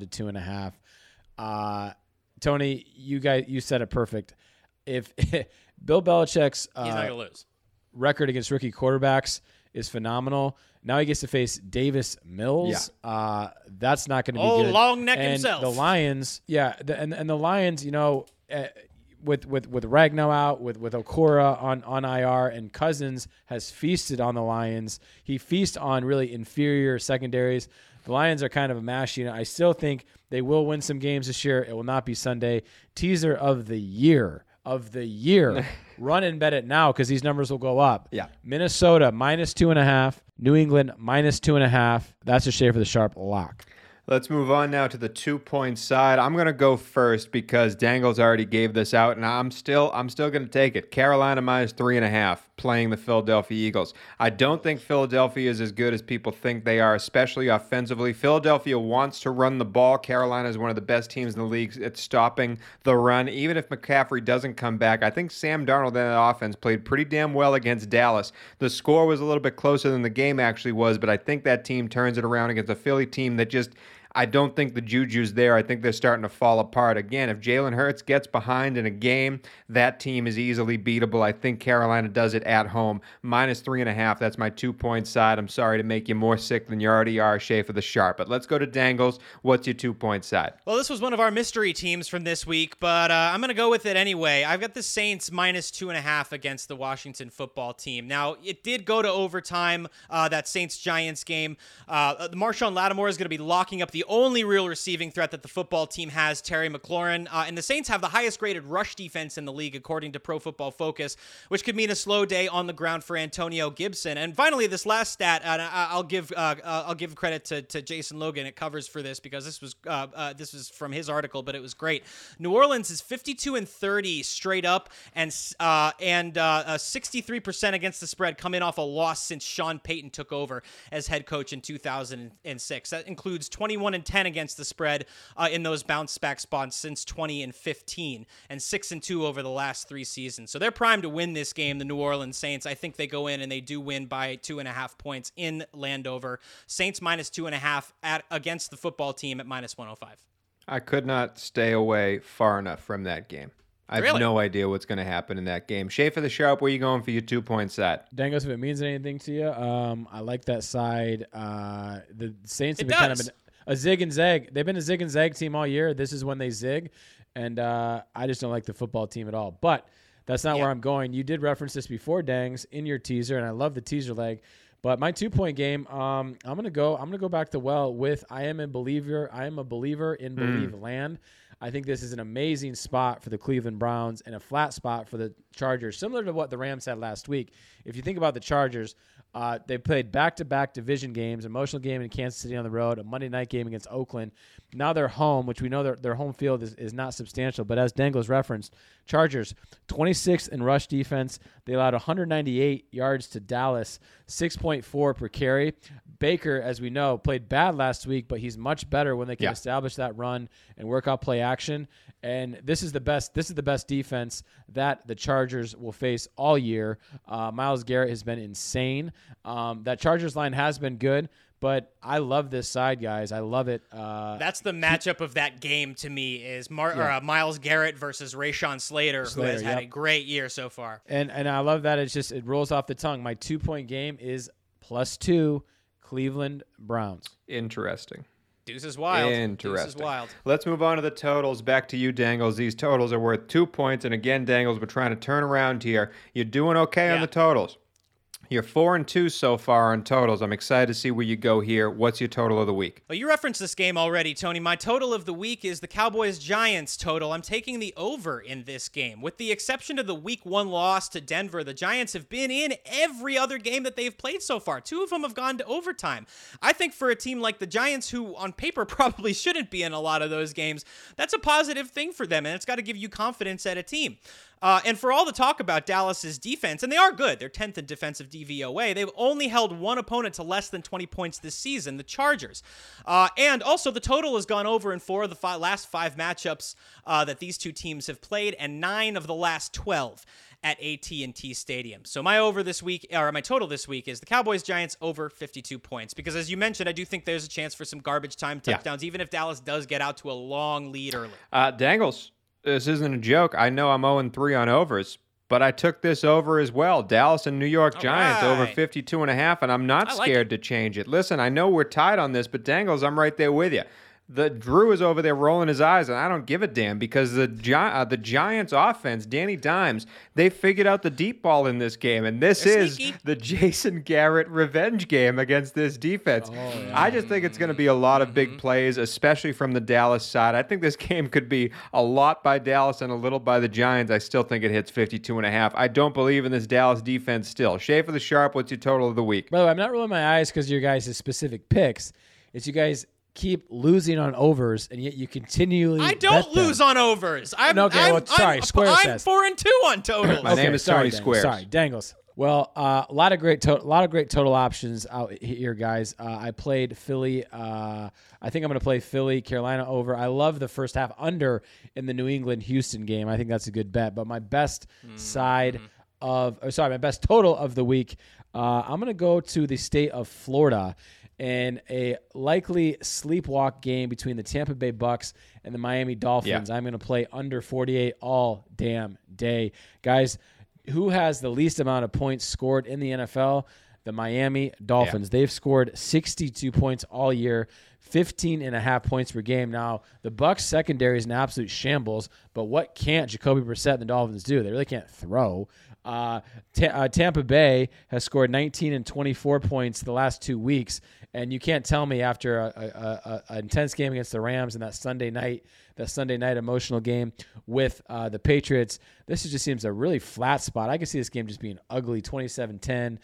2.5. Tony, you said it perfect. If Bill Belichick's he's not gonna lose. Record against rookie quarterbacks is phenomenal. Now he gets to face Davis Mills. Yeah. That's not going to be good. Long neck and himself. The Lions, and the Lions, with Ragnow out, with Okora on IR, and Cousins has feasted on the Lions. He feasts on really inferior secondaries. The Lions are kind of a mash unit. I still think they will win some games this year. It will not be Sunday. Teaser of the year. Run and bet it now because these numbers will go up. Yeah. Minnesota -2.5. New England -2.5. That's a Schaefer the Sharp lock. Let's move on now to the 2-point side. I'm going to go first because Dangles already gave this out, and I'm still going to take it. Carolina minus 3.5 playing the Philadelphia Eagles. I don't think Philadelphia is as good as people think they are, especially offensively. Philadelphia wants to run the ball. Carolina is one of the best teams in the league at stopping the run. Even if McCaffrey doesn't come back, I think Sam Darnold and that offense played pretty damn well against Dallas. The score was a little bit closer than the game actually was, but I think that team turns it around against a Philly team that just... I don't think the juju's there. I think they're starting to fall apart. Again, if Jalen Hurts gets behind in a game, that team is easily beatable. I think Carolina does it at home. Minus 3.5. That's my 2-point side. I'm sorry to make you more sick than you already are, Schaefer the Sharp. But let's go to Dangles. What's your 2-point side? Well, this was one of our mystery teams from this week, but I'm going to go with it anyway. I've got the Saints minus 2.5 against the Washington football team. Now, it did go to overtime, that Saints-Giants game. Marshawn Lattimore is going to be locking up the only real receiving threat that the football team has, Terry McLaurin. And the Saints have the highest graded rush defense in the league, according to Pro Football Focus, which could mean a slow day on the ground for Antonio Gibson. And finally, this last stat, and I'll give credit to Jason Logan. It covers for this because this was from his article, but it was great. New Orleans is 52-30 straight up, and 63% against the spread, coming off a loss since Sean Payton took over as head coach in 2006. That includes 21-10 against the spread in those bounce back spots since 2015, and 6-2 over the last 3 seasons. So they're primed to win this game, the New Orleans Saints. I think they go in and they do win by 2.5 points in Landover. Saints minus 2.5 against the football team at minus 105. I could not stay away far enough from that game. I have no idea what's going to happen in that game. Schaefer the Sharp, where are you going for your 2-point side? Dangos, if it means anything to you, I like that side. The Saints have been kind of a zig and zag. They've been a zig and zag team all year. This is when they zig, and I just don't like the football team at all. But that's not where I'm going. You did reference this before, Dangs, in your teaser, and I love the teaser leg. But my 2-point game, I'm gonna go back to with I am a believer in Believe Land. I think this is an amazing spot for the Cleveland Browns and a flat spot for the Chargers, similar to what the Rams had last week. If you think about the Chargers, they played back-to-back division games, emotional game in Kansas City on the road, a Monday night game against Oakland. Now they're home, which we know their home field is not substantial. But as Dangles referenced, Chargers, 26th in rush defense. They allowed 198 yards to Dallas, 6.4 per carry. Baker, as we know, played bad last week, but he's much better when they can establish that run and work out play action. And this is the best defense that the Chargers will face all year. Myles Garrett has been insane. That Chargers line has been good, but I love this side, guys. I love it. That's the matchup of that game to me is Myles Garrett versus Rashawn Slater, who has had a great year so far. And I love that. It rolls off the tongue. My 2-point game is +2 Cleveland Browns. Interesting. Deuce is wild. Interesting. Deuce is wild. Let's move on to the totals. Back to you, Dangles. These totals are worth 2 points. And again, Dangles, we're trying to turn around here. You're doing okay on the totals. You're 4-2 so far on totals. I'm excited to see where you go here. What's your total of the week? Well, you referenced this game already, Tony. My total of the week is the Cowboys-Giants total. I'm taking the over in this game. With the exception of the Week 1 loss to Denver, the Giants have been in every other game that they've played so far. 2 of them have gone to overtime. I think for a team like the Giants, who on paper probably shouldn't be in a lot of those games, that's a positive thing for them, and it's got to give you confidence at a team. And for all the talk about Dallas's defense, and they are good, they're 10th in defensive DVOA, they've only held one opponent to less than 20 points this season, the Chargers. And also the total has gone over in 4 of the last 5 matchups that these two teams have played, and 9 of the last 12 at AT&T Stadium. So my total this week is the Cowboys-Giants over 52 points. Because as you mentioned, I do think there's a chance for some garbage time touchdowns, even if Dallas does get out to a long lead early. Dangles. This isn't a joke. I know I'm 0-3 on overs, but I took this over as well. Dallas and New York Giants over 52.5, and I'm not scared to change it. Listen, I know we're tied on this, but Dangles, I'm right there with you. The Drew is over there rolling his eyes, and I don't give a damn because the Giants offense, Danny Dimes, they figured out the deep ball in this game, and this is the Jason Garrett revenge game against this defense. I just think it's going to be a lot of big plays, especially from the Dallas side. I think this game could be a lot by Dallas and a little by the Giants. I still think it hits 52.5. I don't believe in this Dallas defense still. Schaefer the Sharp, what's your total of the week? By the way, I'm not rolling my eyes because of your guys' specific picks. It's you guys keep losing on overs, and yet you continually I don't lose on overs. I'm Square says 4-2 on totals. My name is Tony Squares. Sorry, Dangles. Well, a lot of great total options out here, guys. I played Philly. I think I'm going to play Philly, Carolina over. I love the first half under in the New England-Houston game. I think that's a good bet. But my best my best total of the week, I'm going to go to the state of Florida and a likely sleepwalk game between the Tampa Bay Bucks and the Miami Dolphins. I'm going to play under 48 all damn day. Guys, who has the least amount of points scored in the NFL? The Miami Dolphins. They've scored 62 points all year, 15.5 points per game. Now, the Bucs secondary is an absolute shambles, but what can't Jacoby Brissett and the Dolphins do? They really can't throw. Tampa Bay has scored 19 and 24 points the last 2 weeks, and you can't tell me after an intense game against the Rams and that Sunday night emotional game with the Patriots, this just seems a really flat spot. I can see this game just being ugly, 27-10,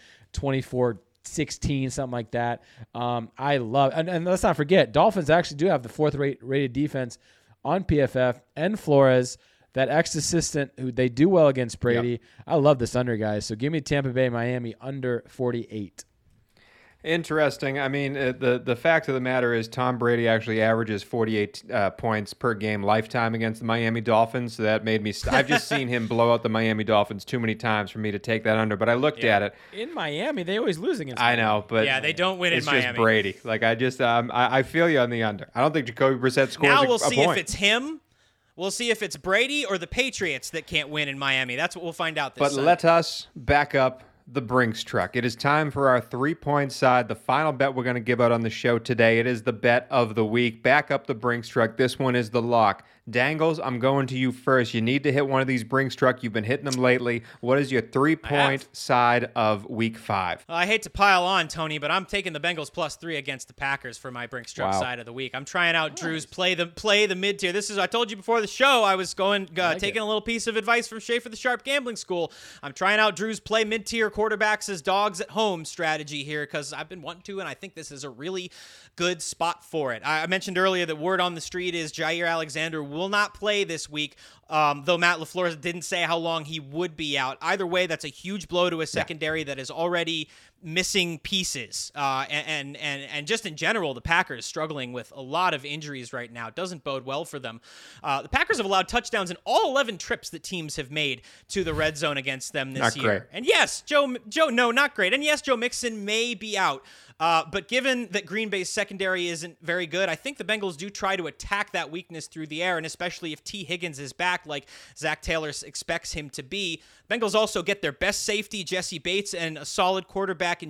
24-16, something like that. I love, and let's not forget, Dolphins actually do have the fourth rated defense on PFF, and Flores, that ex-assistant who they do well against Brady. Yep. I love this under, guys. So give me Tampa Bay, Miami under 48. Interesting. I mean, the fact of the matter is Tom Brady actually averages 48 points per game lifetime against the Miami Dolphins. So that made me I've just seen him blow out the Miami Dolphins too many times for me to take that under. But I looked at it. In Miami, they always lose against Miami. I know, but they don't win in Miami. It's just Brady. Like, I feel you on the under. I don't think Jacoby Brissett scores now we'll a see point. If it's him. We'll see if it's Brady or the Patriots that can't win in Miami. That's what we'll find out this Sunday. Let us back up the Brinks truck. It is time for our 3-point side, the final bet we're going to give out on the show today. It is the bet of the week. Back up the Brinks truck. This one is the lock. Dangles, I'm going to you first. You need to hit one of these Brinks truck. You've been hitting them lately. What is your 3-point side of week 5? I hate to pile on, Tony, but I'm taking the Bengals +3 against the Packers for my Brinks truck side of the week. I'm trying out Drew's play the mid tier. I told you before the show I was taking a little piece of advice from Schaefer the Sharp Gambling School. I'm trying out Drew's play mid tier quarterbacks as dogs at home strategy here because I've been wanting to, and I think this is a really good spot for it. I mentioned earlier that word on the street is Jair Alexander will not play this week, though Matt LaFleur didn't say how long he would be out. Either way, that's a huge blow to a secondary that is already missing pieces. And just in general, the Packers struggling with a lot of injuries right now. It doesn't bode well for them. The Packers have allowed touchdowns in all 11 trips that teams have made to the red zone against them this year. Great. And yes, not great. And yes, Joe Mixon may be out. But given that Green Bay's secondary isn't very good, I think the Bengals do try to attack that weakness through the air, and especially if T. Higgins is back like Zach Taylor expects him to be. Bengals also get their best safety, Jesse Bates, and a solid cornerback in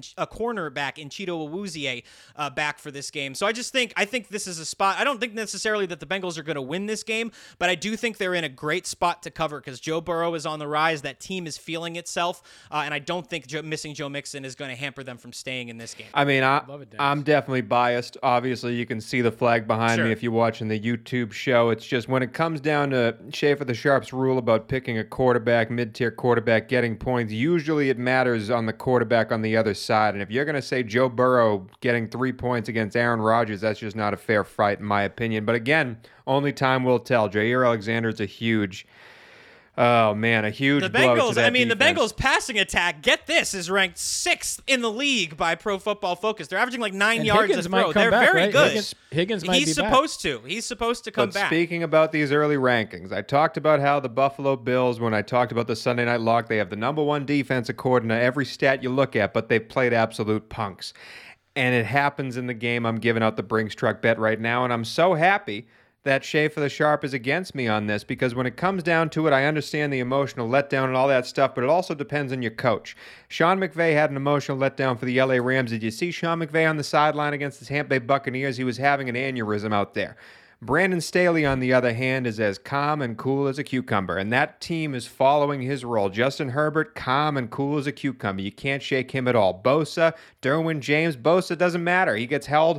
Chido Awuzie back for this game. So I think this is a spot. I don't think necessarily that the Bengals are going to win this game, but I do think they're in a great spot to cover because Joe Burrow is on the rise. That team is feeling itself, and I don't think missing Joe Mixon is going to hamper them from staying in this game. I mean, I'm definitely biased. Obviously, you can see the flag behind me if you're watching the YouTube show. It's just when it comes down to Schaefer the Sharp's rule about picking a quarterback, mid-tier quarterback, getting points, usually it matters on the quarterback on the other side. And if you're going to say Joe Burrow getting 3 points against Aaron Rodgers, that's just not a fair fight in my opinion. But again, only time will tell. Jair Alexander is a huge blow to that defense. The Bengals passing attack, get this, is ranked 6th in the league by Pro Football Focus. They're averaging like 9 yards a throw. They're very good. Higgins might be supposed to. He's supposed to come back. Speaking about these early rankings, I talked about how the Buffalo Bills, when I talked about the Sunday Night Lock, they have the number 1 defense according to every stat you look at, but they've played absolute punks. And it happens in the game I'm giving out the Brinks truck bet right now, and I'm so happy that Schaefer the Sharp is against me on this because when it comes down to it, I understand the emotional letdown and all that stuff, but it also depends on your coach. Sean McVay had an emotional letdown for the LA Rams. Did you see Sean McVay on the sideline against the Tampa Bay Buccaneers? He was having an aneurysm out there. Brandon Staley, on the other hand, is as calm and cool as a cucumber, and that team is following his role. Justin Herbert, calm and cool as a cucumber. You can't shake him at all. Bosa, Derwin James, Bosa doesn't matter. He gets held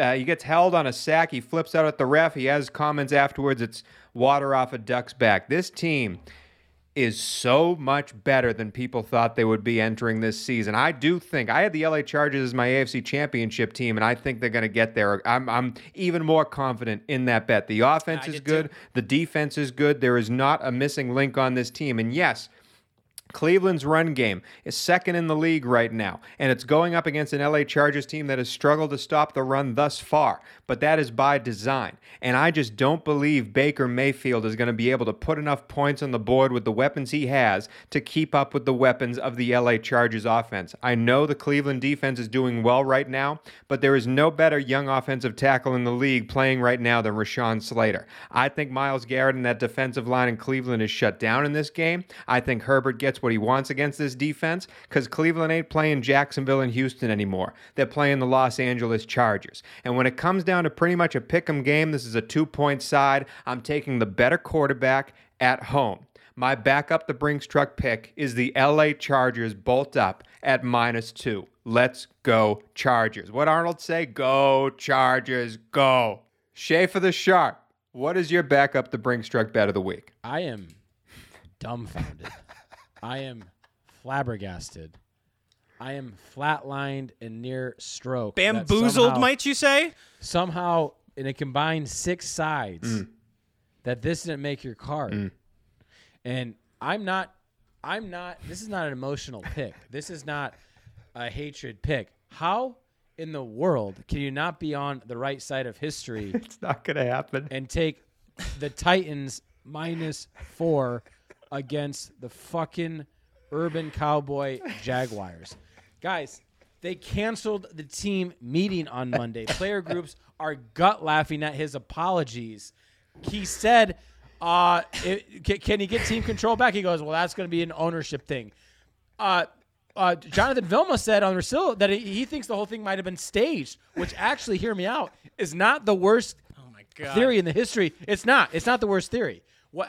on a sack. He flips out at the ref. He has comments afterwards. It's water off a duck's back. This team is so much better than people thought they would be entering this season. I do think I had the LA Chargers as my AFC Championship team, and I think they're going to get there. I'm even more confident in that bet. The offense is good. The defense is good. There is not a missing link on this team. And yes, Cleveland's run game is second in the league right now, and it's going up against an LA Chargers team that has struggled to stop the run thus far, but that is by design. And I just don't believe Baker Mayfield is going to be able to put enough points on the board with the weapons he has to keep up with the weapons of the LA Chargers offense. I know the Cleveland defense is doing well right now, but there is no better young offensive tackle in the league playing right now than Rashawn Slater. I think Myles Garrett and that defensive line in Cleveland is shut down in this game. I think Herbert gets what he wants against this defense because Cleveland ain't playing Jacksonville and Houston anymore. They're playing the Los Angeles Chargers. And when it comes down to pretty much a pick'em game, this is a 2-point side. I'm taking the better quarterback at home. My backup the Brinks truck pick is the LA Chargers bolt up at -2. Let's go Chargers. What Arnold say? Go Chargers, go. Shay for the Sharp. What is your backup the Brinks truck bet of the week? I am dumbfounded. I am flabbergasted. I am flatlined and near stroke. Bamboozled, might you say? Somehow, in a combined 6 sides, that this didn't make your card. And I'm not, this is not an emotional pick. This is not a hatred pick. How in the world can you not be on the right side of history? It's not going to happen. And take the Titans -4 against the fucking Urban Cowboy Jaguars. Guys, they canceled the team meeting on Monday. Player groups are gut laughing at his apologies. He said, can he get team control back? He goes, well, that's going to be an ownership thing. Jonathan Vilma said on Rosillo that he thinks the whole thing might have been staged, which actually, hear me out, is not the worst theory in the history. It's not. It's not the worst theory.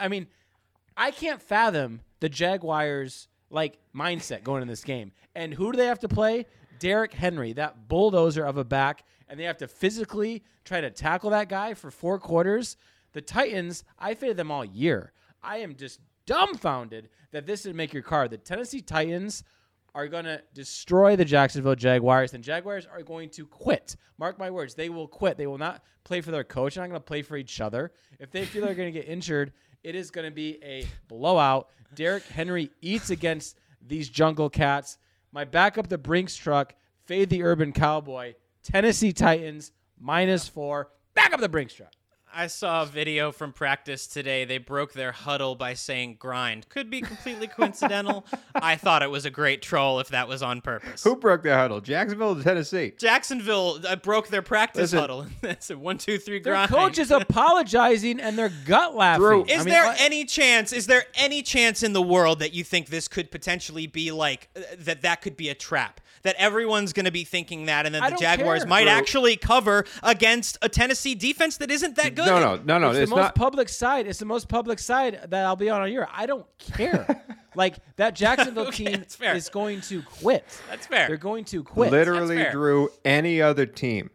I can't fathom the Jaguars' mindset going in this game. And who do they have to play? Derrick Henry, that bulldozer of a back, and they have to physically try to tackle that guy for 4 quarters. The Titans, I faded them all year. I am just dumbfounded that this didn't make your card. The Tennessee Titans are going to destroy the Jacksonville Jaguars, and Jaguars are going to quit. Mark my words, they will quit. They will not play for their coach. They're not going to play for each other. If they feel they're going to get injured, it is going to be a blowout. Derrick Henry eats against these Jungle Cats. My backup, the Brinks truck, fade the Urban Cowboy. Tennessee Titans, -4. Back up the Brinks truck. I saw a video from practice today. They broke their huddle by saying grind. Could be completely coincidental. I thought it was a great troll if that was on purpose. Who broke their huddle? Jacksonville or Tennessee? Jacksonville broke their practice huddle. It's a 1, 2, 3 grind. Their coach is apologizing and they're gut laughing. Is there any chance in the world that you think this could potentially be that could be a trap? That everyone's going to be thinking that, and then the Jaguars might actually cover against a Tennessee defense that isn't that good. No. It's the most public side. It's the most public side that I'll be on all year. I don't care. That Jacksonville team is going to quit. That's fair. They're going to quit. Literally, Drew, any other team,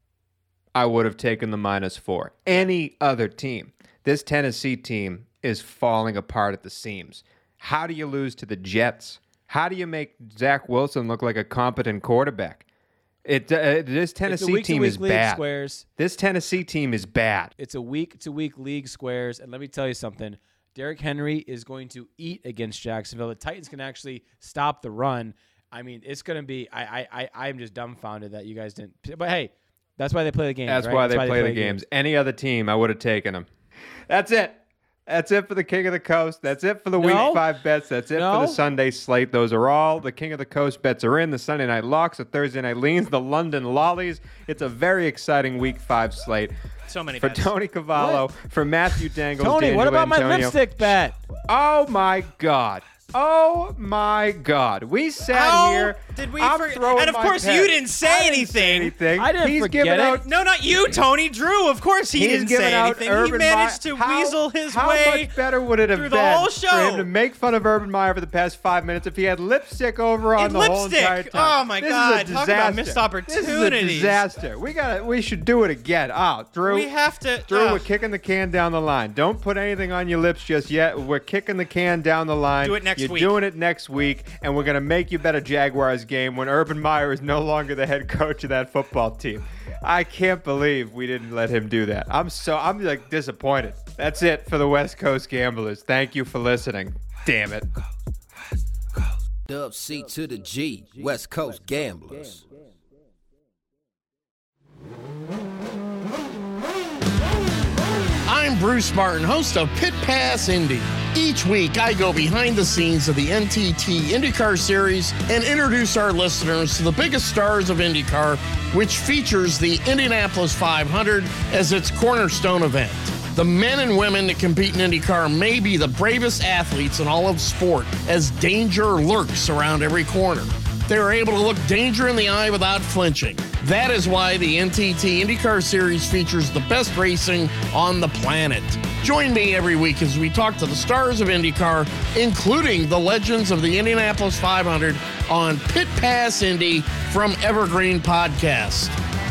I would have taken the -4. Any other team. This Tennessee team is falling apart at the seams. How do you lose to the Jets? How do you make Zach Wilson look like a competent quarterback? This Tennessee team is bad. Squares. This Tennessee team is bad. It's a week-to-week league squares, and let me tell you something. Derrick Henry is going to eat against Jacksonville. The Titans can actually stop the run. It's going to be. I'm just dumbfounded that you guys didn't. But hey, that's why they play the games. That's right? why they play the games. Any other team, I would have taken them. That's it. That's it for the King of the Coast. That's it for the Week 5 bets. That's it for the Sunday slate. Those are all. The King of the Coast bets are in. The Sunday night locks, the Thursday night leans, the London lollies. It's a very exciting Week 5 slate. So many for bets. Tony Cavallo, for Matthew Dangles, Tony, D'Angelo what about Antonio. my lipstick bet? Oh, my God. Oh, my God. We sat here Did we I'm forget? throwing And of my course, pen. you didn't say I didn't anything. I didn't He's forget giving it. out. No, not you, Tony. Drew. Of course, he He's didn't giving say out anything. He Urban managed Meyer. to weasel his How way much better would it have through been the whole for him show. to make fun of Urban Meyer for the past 5 minutes if he had lipstick over on the whole lipstick. entire time? Oh, my This God. Is a Talk about disaster. missed This is a opportunities. disaster. We should do it again. Drew. We have to. Drew, we're kicking the can down the line. Don't put anything on your lips just yet. We're kicking the can down the line. Do it next You're week. doing it next week, and we're going to make you bet a Jaguars game when Urban Meyer is no longer the head coach of that football team. I can't believe we didn't let him do that. I'm like disappointed. That's it for the West Coast Gamblers. Thank you for listening. Damn it. Dub C to the G, West Coast Gamblers. I'm Bruce Martin, host of Pit Pass Indy. Each week, I go behind the scenes of the NTT IndyCar Series and introduce our listeners to the biggest stars of IndyCar, which features the Indianapolis 500 as its cornerstone event. The men and women that compete in IndyCar may be the bravest athletes in all of sport, as danger lurks around every corner. They are able to look danger in the eye without flinching. That is why the NTT IndyCar Series features the best racing on the planet. Join me every week as we talk to the stars of IndyCar, including the legends of the Indianapolis 500 on Pit Pass Indy from Evergreen Podcast.